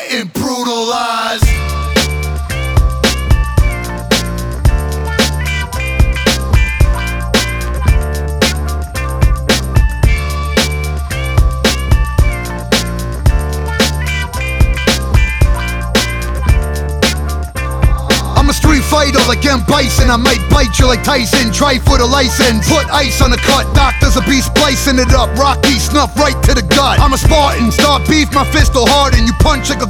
getting brutalized. I'm a street fighter like M. Bison. I might bite you like Tyson. Try for the license. Put ice on the cut. Doctors will be splicing it up. Rocky snuff right to the gut. I'm a Spartan. Start beef, my fist will harden. You punch like a